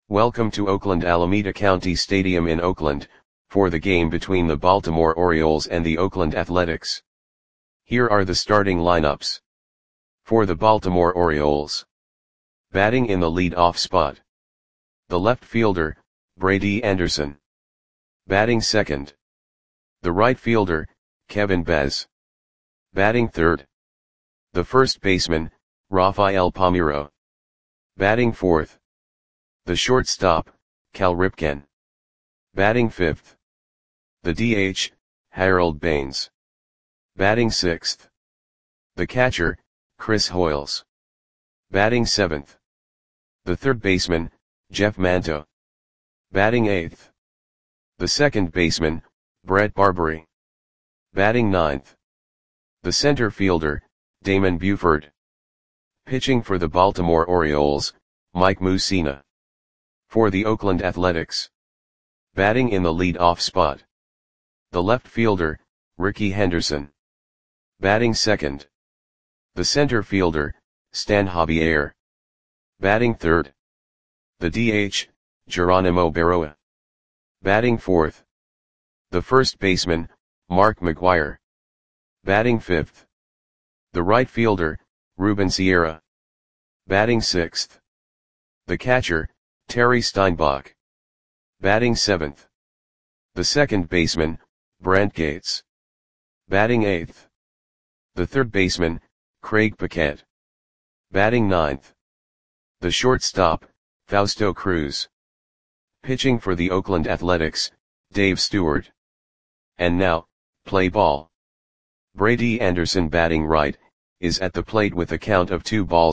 Welcome to Oakland Alameda County Stadium in Oakland, for the game between the Baltimore Orioles and the Oakland Athletics. Here are the starting lineups. For the Baltimore Orioles. Batting in the lead-off spot. The left fielder, Brady Anderson. Batting second. The right fielder, Kevin Bez. Batting third. The first baseman, Rafael Palmeiro. Batting fourth. The shortstop, Cal Ripken. Batting fifth. The DH, Harold Baines. Batting sixth. The catcher, Chris Hoiles. Batting seventh. The third baseman, Jeff Manto. Batting eighth. The second baseman, Brett Barberie. Batting ninth. The center fielder, Damon Buford. Pitching for the Baltimore Orioles, Mike Mussina. For the Oakland Athletics. Batting in the lead-off spot. The left fielder, Rickey Henderson. Batting second. The center fielder, Stan Javier. Batting third. The DH, Geronimo Berroa. Batting fourth. The first baseman, Mark McGwire. Batting fifth. The right fielder, Ruben Sierra. Batting sixth. The catcher, Terry Steinbach. Batting seventh. The second baseman, Brent Gates. Batting eighth. The third baseman, Craig Paquette. Batting ninth. The shortstop, Fausto Cruz. Pitching for the Oakland Athletics, Dave Stewart. And now, play ball. Brady Anderson batting right, is at the plate with a count of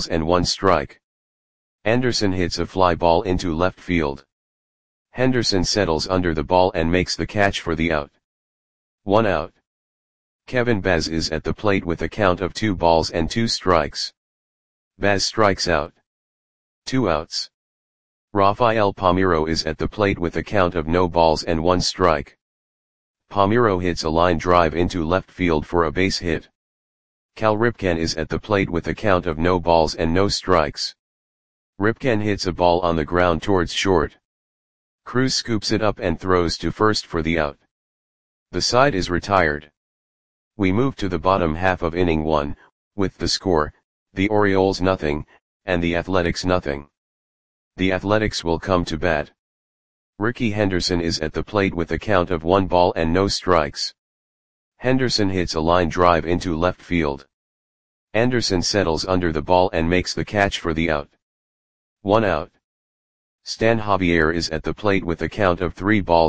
2-1 Anderson hits a fly ball into left field. Henderson settles under the ball and makes the catch for the out. 1 out. Kevin Bez is at the plate with a count of 2-2. Bez strikes out. 2 outs. Rafael Palmeiro is at the plate with a count of 0-1. Palmeiro hits a line drive into left field for a base hit. Cal Ripken is at the plate with a count of 0-0. Ripken hits a ball on the ground towards short. Cruz scoops it up and throws to first for the out. The side is retired. We move to the bottom half of inning 1, with the score, the Orioles 0, and the Athletics 0. The Athletics will come to bat. Rickey Henderson is at the plate with a count of 1-0. Henderson hits a line drive into left field. Anderson settles under the ball and makes the catch for the out. 1 out. Stan Javier is at the plate with a count of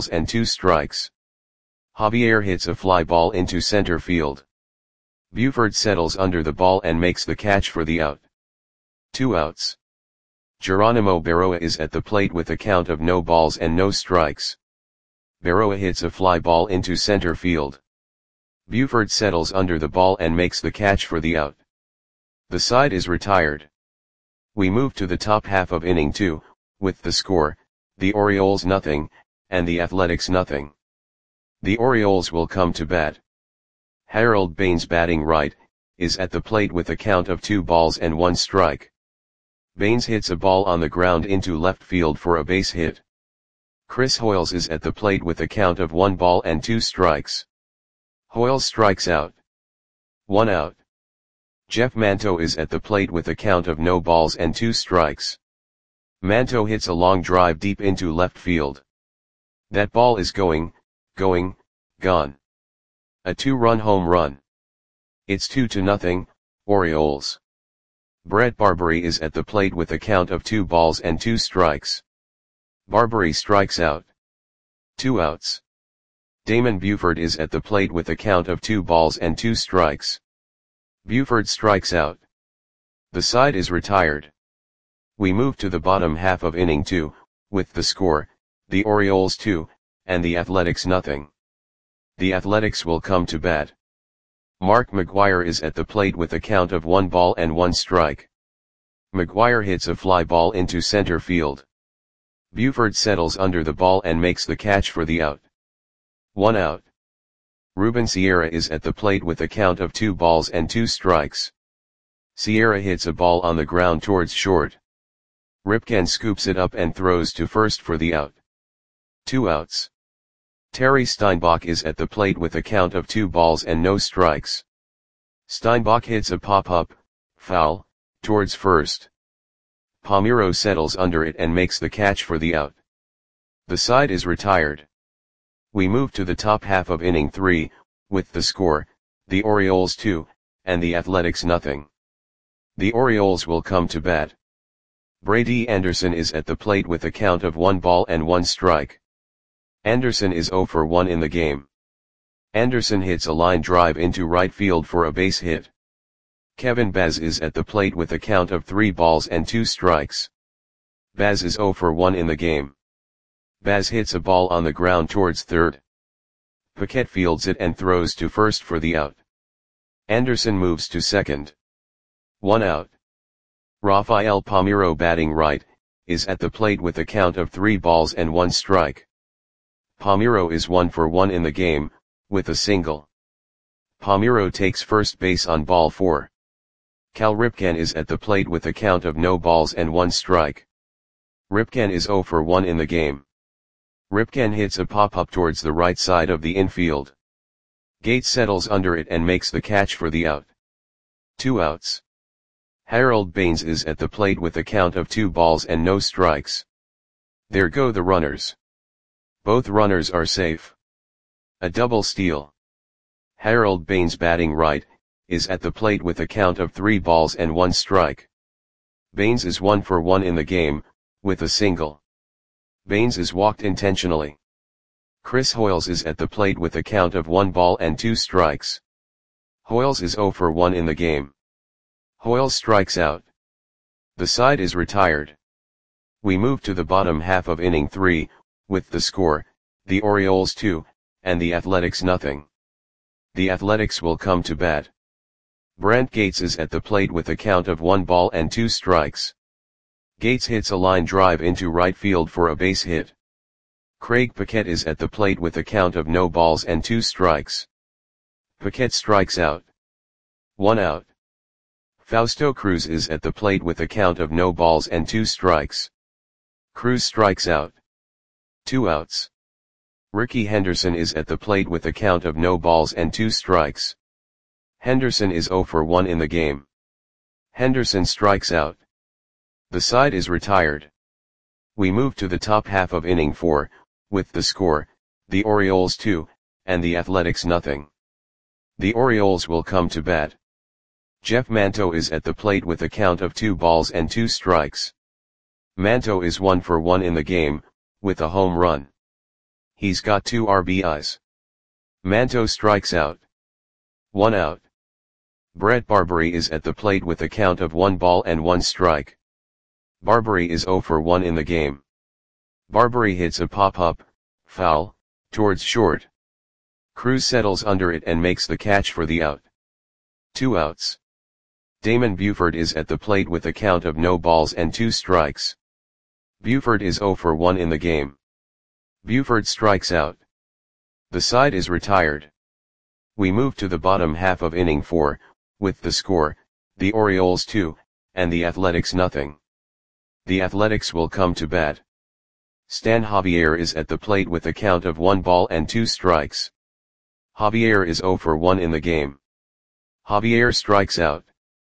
3-2. Javier hits a fly ball into center field. Buford settles under the ball and makes the catch for the out. 2 outs. Geronimo Berroa is at the plate with a count of 0-0. Berroa hits a fly ball into center field. Buford settles under the ball and makes the catch for the out. The side is retired. We move to the top half of inning 2, with the score, the Orioles 0, and the Athletics 0. The Orioles will come to bat. Harold Baines batting right, is at the plate with a count of 2-1. Baines hits a ball on the ground into left field for a base hit. Chris Hoiles is at the plate with a count of 1-2. Hoiles strikes out. 1 out. Jeff Manto is at the plate with a count of 0-2. Manto hits a long drive deep into left field. That ball is gone. A 2-run home run. It's 2-0, Orioles. Brett Barberie is at the plate with a count of 2-2. Barberie strikes out. 2 outs. Damon Buford is at the plate with a count of 2-2. Buford strikes out. The side is retired. We move to the bottom half of inning 2, with the score, the Orioles 2, and the Athletics 0. The Athletics will come to bat. Mark McGwire is at the plate with a count of 1-1. McGwire hits a fly ball into center field. Buford settles under the ball and makes the catch for the out. 1 out. Ruben Sierra is at the plate with a count of 2-2. Sierra hits a ball on the ground towards short. Ripken scoops it up and throws to first for the out. 2 outs. Terry Steinbach is at the plate with a count of 2 balls and no strikes. Steinbach hits a pop-up, foul, towards first. Palmeiro settles under it and makes the catch for the out. The side is retired. We move to the top half of inning 3, with the score, the Orioles 2, and the Athletics nothing. The Orioles will come to bat. Brady Anderson is at the plate with a count of 1 ball and 1 strike. Anderson is 0 for 1 in the game. Anderson hits a line drive into right field for a base hit. Kevin Baz is at the plate with a count of 3 balls and 2 strikes. Baz is 0 for 1 in the game. Baz hits a ball on the ground towards third. Paquette fields it and throws to first for the out. Anderson moves to second. 1 out. Rafael Palmeiro, batting right, is at the plate with a count of 3 balls and 1 strike. Palmeiro is 1 for 1 in the game, with a single. Palmeiro takes first base on ball 4. Cal Ripken is at the plate with a count of no balls and 1 strike. Ripken is 0 for 1 in the game. Ripken hits a pop-up towards the right side of the infield. Gates settles under it and makes the catch for the out. 2 outs. Harold Baines is at the plate with a count of 2 balls and no strikes. There go the runners. Both runners are safe. A double steal. Harold Baines, batting right, is at the plate with a count of 3 balls and 1 strike. Baines is 1 for 1 in the game, with a single. Baines is walked intentionally. Chris Hoiles is at the plate with a count of 1 ball and 2 strikes. Hoiles is 0 for 1 in the game. Hoiles strikes out. The side is retired. We move to the bottom half of inning 3, with the score, the Orioles 2, and the Athletics nothing. The Athletics will come to bat. Brant Gates is at the plate with a count of 1 ball and 2 strikes. Gates hits a line drive into right field for a base hit. Craig Paquette is at the plate with a count of no balls and 2 strikes. Paquette strikes out. 1 out. Fausto Cruz is at the plate with a count of no balls and 2 strikes. Cruz strikes out. 2 outs. Ricky Henderson is at the plate with a count of no balls and 2 strikes. Henderson is 0 for 1 in the game. Henderson strikes out. The side is retired. We move to the top half of inning 4, with the score, the Orioles 2, and the Athletics nothing. The Orioles will come to bat. Jeff Manto is at the plate with a count of 2 balls and 2 strikes. Manto is 1 for 1 in the game, with a home run. He's got 2 RBIs. Manto strikes out. 1 out. Brett Barbary is at the plate with a count of 1 ball and 1 strike. Barbary is 0 for 1 in the game. Barbary hits a pop-up, foul, towards short. Cruz settles under it and makes the catch for the out. 2 outs. Damon Buford is at the plate with a count of no balls and 2 strikes. Buford is 0 for 1 in the game. Buford strikes out. The side is retired. We move to the bottom half of inning 4, with the score, the Orioles 2, and the Athletics nothing. The Athletics will come to bat. Stan Javier is at the plate with a count of 1 ball and 2 strikes. Javier is 0 for 1 in the game. Javier strikes out.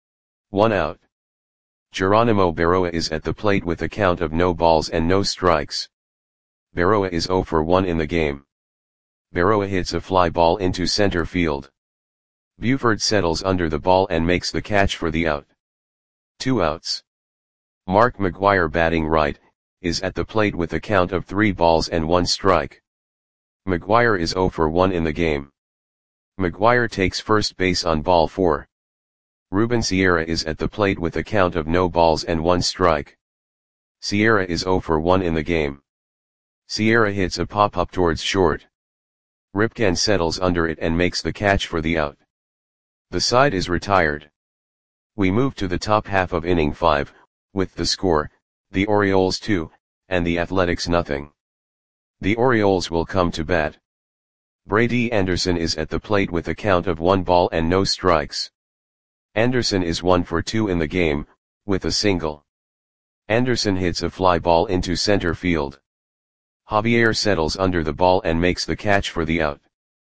1 out. Geronimo Berroa is at the plate with a count of no balls and no strikes. Berroa is 0 for 1 in the game. Berroa hits a fly ball into center field. Buford settles under the ball and makes the catch for the out. 2 outs. Mark McGwire, batting right, is at the plate with a count of 3 balls and 1 strike. McGwire is 0 for 1 in the game. McGwire takes first base on ball 4. Ruben Sierra is at the plate with a count of no balls and 1 strike. Sierra is 0 for 1 in the game. Sierra hits a pop-up towards short. Ripken settles under it and makes the catch for the out. The side is retired. We move to the top half of inning 5, with the score, the Orioles 2, and the Athletics nothing. The Orioles will come to bat. Brady Anderson is at the plate with a count of 1 ball and no strikes. Anderson is 1 for 2 in the game, with a single. Anderson hits a fly ball into center field. Javier settles under the ball and makes the catch for the out.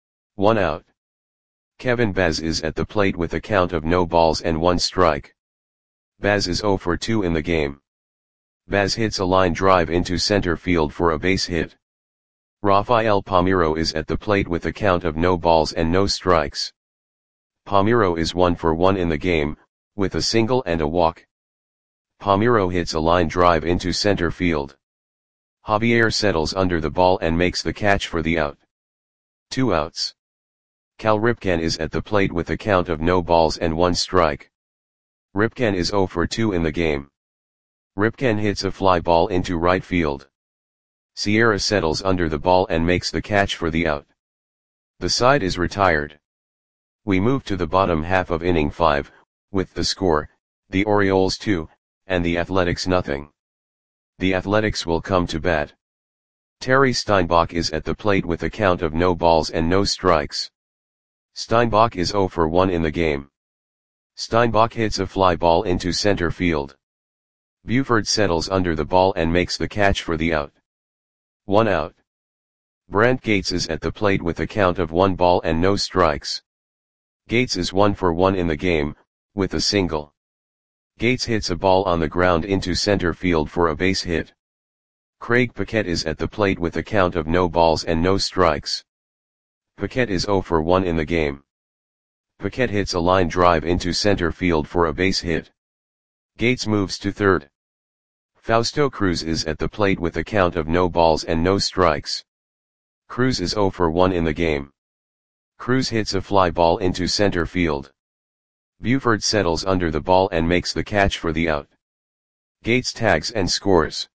1 out. Kevin Baz is at the plate with a count of no balls and 1 strike. Baz is 0 for 2 in the game. Baz hits a line drive into center field for a base hit. Rafael Palmeiro is at the plate with a count of no balls and no strikes. Palmeiro is 1 for 1 in the game, with a single and a walk. Palmeiro hits a line drive into center field. Javier settles under the ball and makes the catch for the out. 2 outs. Cal Ripken is at the plate with a count of no balls and 1 strike. Ripken is 0 for 2 in the game. Ripken hits a fly ball into right field. Sierra settles under the ball and makes the catch for the out. The side is retired. We move to the bottom half of inning 5, with the score, the Orioles 2, and the Athletics nothing. The Athletics will come to bat. Terry Steinbach is at the plate with a count of no balls and no strikes. Steinbach is 0 for 1 in the game. Steinbach hits a fly ball into center field. Buford settles under the ball and makes the catch for the out. 1 out. Brent Gates is at the plate with a count of 1 ball and no strikes. Gates is 1 for 1 in the game, with a single. Gates hits a ball on the ground into center field for a base hit. Craig Paquette is at the plate with a count of no balls and no strikes. Paquette is 0 for 1 in the game. Paquette hits a line drive into center field for a base hit. Gates moves to third. Fausto Cruz is at the plate with a count of no balls and no strikes. Cruz is 0 for 1 in the game. Cruz hits a fly ball into center field. Buford settles under the ball and makes the catch for the out. Gates tags and scores.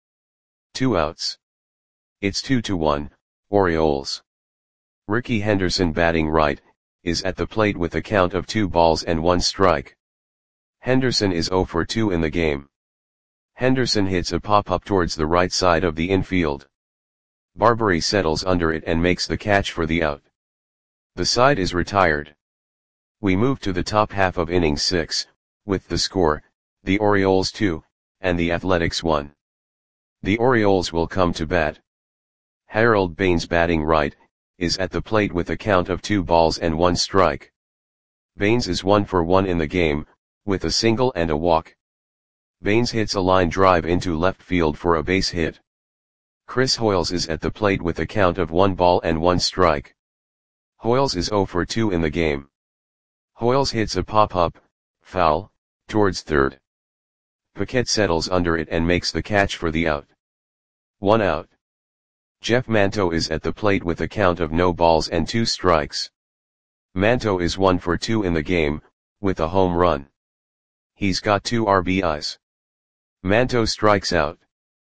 2 outs. It's 2-1, Orioles. Ricky Henderson, batting right, is at the plate with a count of 2 balls and 1 strike. Henderson is 0 for 2 in the game. Henderson hits a pop-up towards the right side of the infield. Barbary settles under it and makes the catch for the out. The side is retired. We move to the top half of inning 6, with the score, the Orioles 2, and the Athletics 1. The Orioles will come to bat. Harold Baines, batting right, is at the plate with a count of 2 balls and 1 strike. Baines is 1 for 1 in the game, with a single and a walk. Baines hits a line drive into left field for a base hit. Chris Hoiles is at the plate with a count of 1 ball and 1 strike. Hoiles is 0 for 2 in the game. Hoiles hits a pop-up, foul, towards third. Paquette settles under it and makes the catch for the out. 1 out. Jeff Manto is at the plate with a count of no balls and 2 strikes. Manto is 1 for 2 in the game, with a home run. He's got 2 RBIs. Manto strikes out.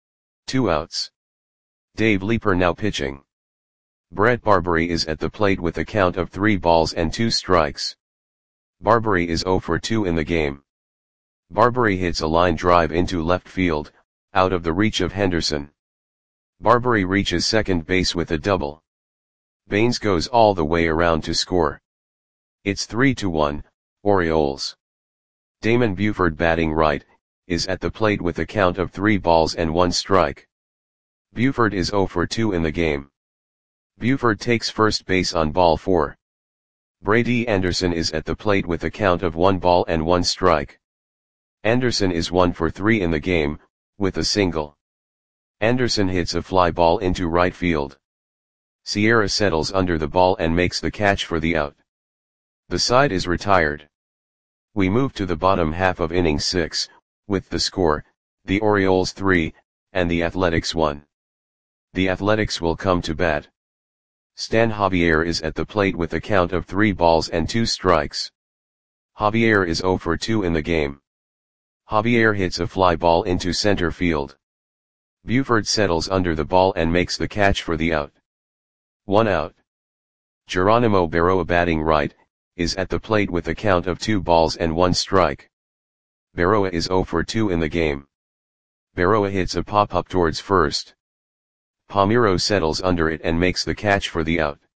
2 outs. Dave Leeper now pitching. Brett Barbary is at the plate with a count of 3 balls and 2 strikes. Barbary is 0 for 2 in the game. Barbary hits a line drive into left field, out of the reach of Henderson. Barbary reaches second base with a double. Baines goes all the way around to score. It's 3-1, Orioles. Damon Buford, batting right, is at the plate with a count of 3 balls and 1 strike. Buford is 0 for 2 in the game. Buford takes first base on ball 4. Brady Anderson is at the plate with a count of 1 ball and 1 strike. Anderson is 1 for 3 in the game, with a single. Anderson hits a fly ball into right field. Sierra settles under the ball and makes the catch for the out. The side is retired. We move to the bottom half of inning 6, with the score, the Orioles 3, and the Athletics 1. The Athletics will come to bat. Stan Javier is at the plate with a count of 3 balls and 2 strikes. Javier is 0 for 2 in the game. Javier hits a fly ball into center field. Buford settles under the ball and makes the catch for the out. 1 out. Geronimo Berroa, batting right, is at the plate with a count of 2 balls and 1 strike. Berroa is 0 for 2 in the game. Berroa hits a pop-up towards first. Palmeiro settles under it and makes the catch for the out.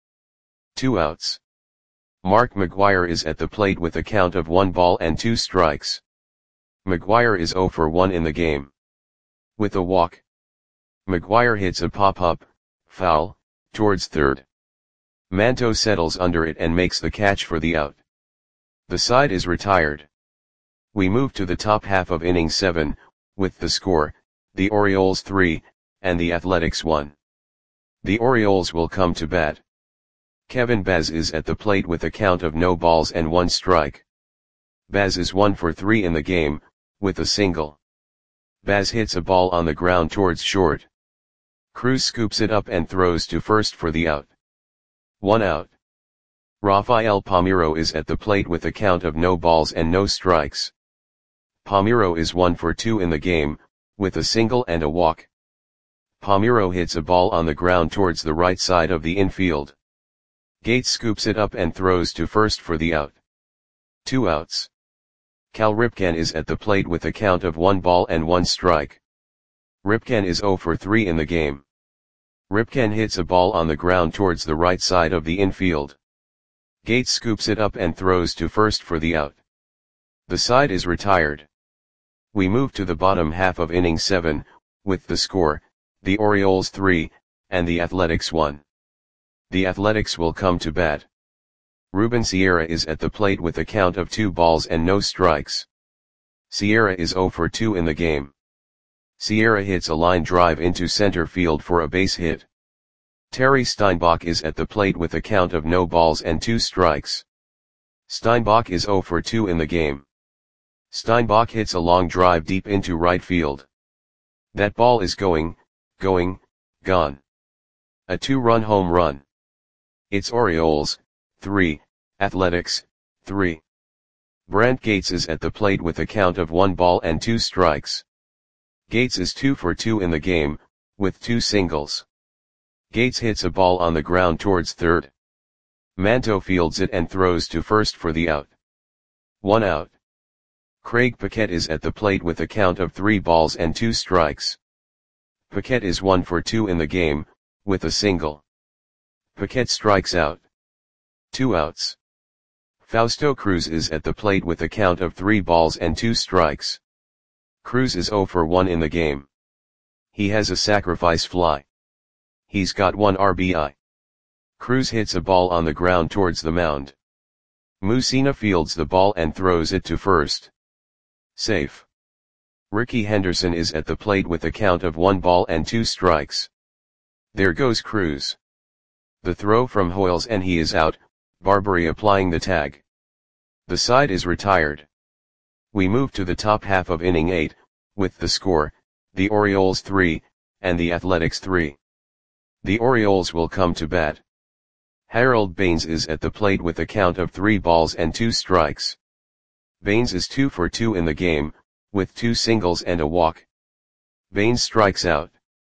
2 outs. Mark McGwire is at the plate with a count of 1 ball and 2 strikes. McGwire is 0 for 1 in the game. With a walk. McGuire hits a pop-up, foul, towards third. Manto settles under it and makes the catch for the out. The side is retired. We move to the top half of inning 7, with the score, the Orioles 3, and the Athletics 1. The Orioles will come to bat. Kevin Baz is at the plate with a count of no balls and 1 strike. Baz is 1 for 3 in the game, with a single. Baz hits a ball on the ground towards short. Cruz scoops it up and throws to first for the out. 1 out. Rafael Palmeiro is at the plate with a count of no balls and no strikes. Palmeiro is 1 for 2 in the game, with a single and a walk. Palmeiro hits a ball on the ground towards the right side of the infield. Gates scoops it up and throws to first for the out. 2 outs. Cal Ripken is at the plate with a count of 1 ball and 1 strike. Ripken is 0 for 3 in the game. Ripken hits a ball on the ground towards the right side of the infield. Gates scoops it up and throws to first for the out. The side is retired. We move to the bottom half of inning 7, with the score, the Orioles 3, and the Athletics 1. The Athletics will come to bat. Ruben Sierra is at the plate with a count of 2 balls and no strikes. Sierra is 0 for 2 in the game. Sierra hits a line drive into center field for a base hit. Terry Steinbach is at the plate with a count of no balls and 2 strikes. Steinbach is 0 for 2 in the game. Steinbach hits a long drive deep into right field. That ball is gone. A 2-run home run. It's Orioles 3, Athletics 3. Brant Gates is at the plate with a count of 1 ball and 2 strikes. Gates is 2 for 2 in the game, with 2 singles. Gates hits a ball on the ground towards third. Manto fields it and throws to first for the out. 1 out. Craig Paquette is at the plate with a count of 3 balls and 2 strikes. Paquette is 1 for 2 in the game, with a single. Paquette strikes out. 2 outs. Fausto Cruz is at the plate with a count of 3 balls and 2 strikes. Cruz is 0 for 1 in the game. He has a sacrifice fly. He's got 1 RBI. Cruz hits a ball on the ground towards the mound. Mussina fields the ball and throws it to first. Safe. Ricky Henderson is at the plate with a count of 1 ball and 2 strikes. There goes Cruz. The throw from Hoyles and he is out, Barbary applying the tag. The side is retired. We move to the top half of inning 8, with the score, the Orioles 3, and the Athletics 3. The Orioles will come to bat. Harold Baines is at the plate with a count of 3 balls and 2 strikes. Baines is 2 for 2 in the game, with 2 singles and a walk. Baines strikes out.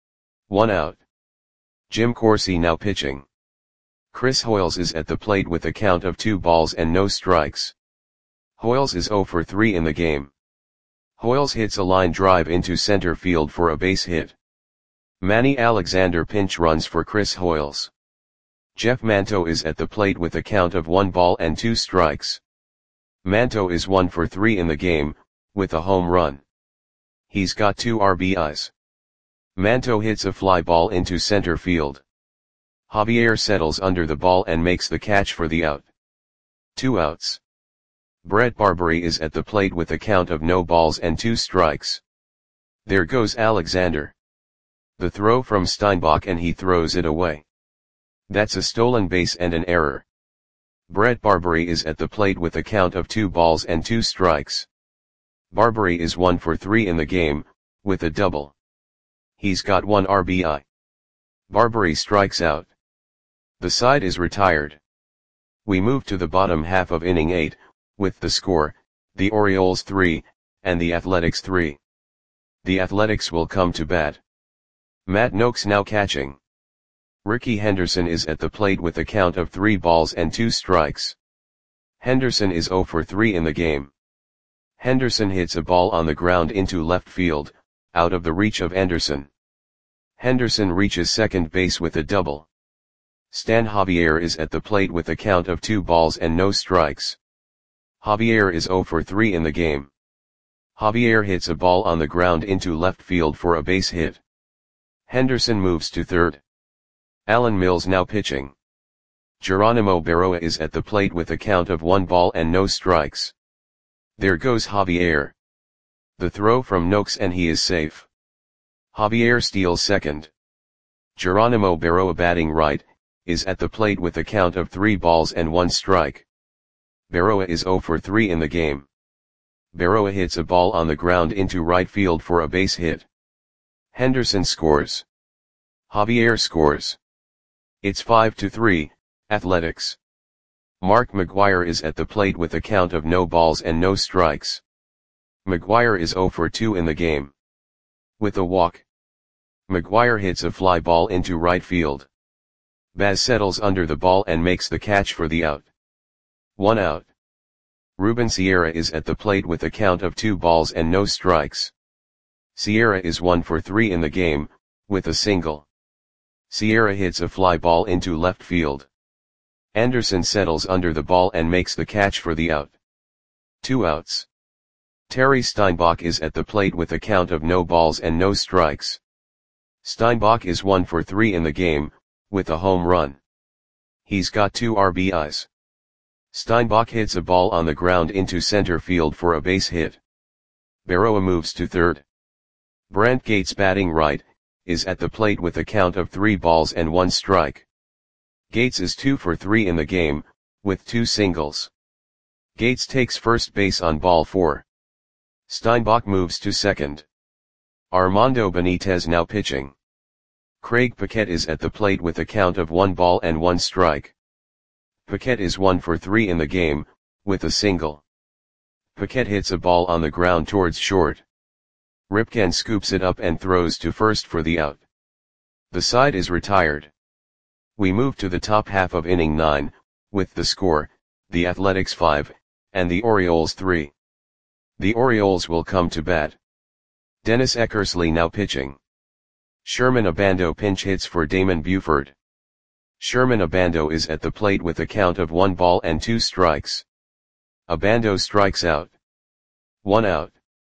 1 out. Jim Corsi now pitching. Chris Hoyles is at the plate with a count of 2 balls and no strikes. Hoyles is 0 for 3 in the game. Hoyles hits a line drive into center field for a base hit. Manny Alexander pinch runs for Chris Hoyles. Jeff Manto is at the plate with a count of 1 ball and 2 strikes. Manto is 1 for 3 in the game, with a home run. He's got 2 RBIs. Manto hits a fly ball into center field. Javier settles under the ball and makes the catch for the out. 2 outs. Brett Barbary is at the plate with a count of no balls and 2 strikes. There goes Alexander. The throw from Steinbach and he throws it away. That's a stolen base and an error. Brett Barbary is at the plate with a count of 2 balls and 2 strikes. Barbary is 1 for 3 in the game, with a double. He's got 1 RBI. Barbary strikes out. The side is retired. We move to the bottom half of inning 8, with the score, the Orioles 3, and the Athletics 3. The Athletics will come to bat. Matt Noakes now catching. Ricky Henderson is at the plate with a count of 3 balls and 2 strikes. Henderson is 0 for 3 in the game. Henderson hits a ball on the ground into left field, out of the reach of Anderson. Henderson reaches second base with a double. Stan Javier is at the plate with a count of 2 balls and no strikes. Javier is 0 for 3 in the game. Javier hits a ball on the ground into left field for a base hit. Henderson moves to third. Alan Mills now pitching. Geronimo Berroa is at the plate with a count of 1 ball and no strikes. There goes Javier. The throw from Noakes and he is safe. Javier steals second. Geronimo Berroa batting right, is at the plate with a count of 3 balls and 1 strike. Berroa is 0 for 3 in the game. Berroa hits a ball on the ground into right field for a base hit. Henderson scores. Javier scores. It's 5-3, Athletics. Mark McGwire is at the plate with a count of no balls and no strikes. McGwire is 0 for 2 in the game. With a walk, McGwire hits a fly ball into right field. Baz settles under the ball and makes the catch for the out. 1 out. Ruben Sierra is at the plate with a count of 2 balls and no strikes. Sierra is 1 for 3 in the game, with a single. Sierra hits a fly ball into left field. Anderson settles under the ball and makes the catch for the out. 2 outs. Terry Steinbach is at the plate with a count of no balls and no strikes. Steinbach is 1 for 3 in the game, with a home run. He's got 2 RBIs. Steinbach hits a ball on the ground into center field for a base hit. Berroa moves to third. Brent Gates batting right, is at the plate with a count of 3 balls and 1 strike. Gates is 2 for 3 in the game, with 2 singles. Gates takes first base on ball 4. Steinbach moves to second. Armando Benitez now pitching. Craig Paquette is at the plate with a count of 1 ball and 1 strike. Paquette is 1 for 3 in the game, with a single. Paquette hits a ball on the ground towards short. Ripken scoops it up and throws to first for the out. The side is retired. We move to the top half of inning 9, with the score, the Athletics 5, and the Orioles 3. The Orioles will come to bat. Dennis Eckersley now pitching. Sherman Abando pinch hits for Damon Buford. Sherman Abando is at the plate with a count of 1 ball and 2 strikes. Abando strikes out. 1 out.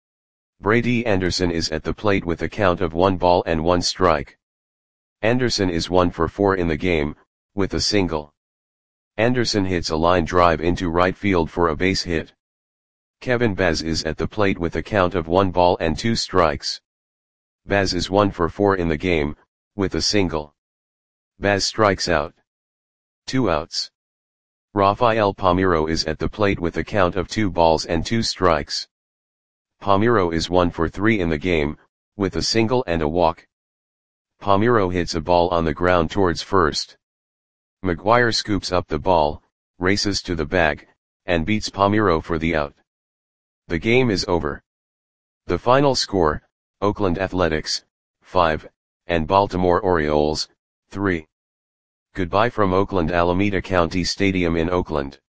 Brady Anderson is at the plate with a count of 1 ball and 1 strike. Anderson is 1 for 4 in the game, with a single. Anderson hits a line drive into right field for a base hit. Kevin Baz is at the plate with a count of 1 ball and 2 strikes. Baz is 1 for 4 in the game, with a single. Baz strikes out. 2 outs. Rafael Palmeiro is at the plate with a count of 2 balls and 2 strikes. Palmeiro is 1 for 3 in the game, with a single and a walk. Palmeiro hits a ball on the ground towards first. McGwire scoops up the ball, races to the bag, and beats Palmeiro for the out. The game is over. The final score, Oakland Athletics, 5, and Baltimore Orioles, 3. Goodbye from Oakland Alameda County Stadium in Oakland.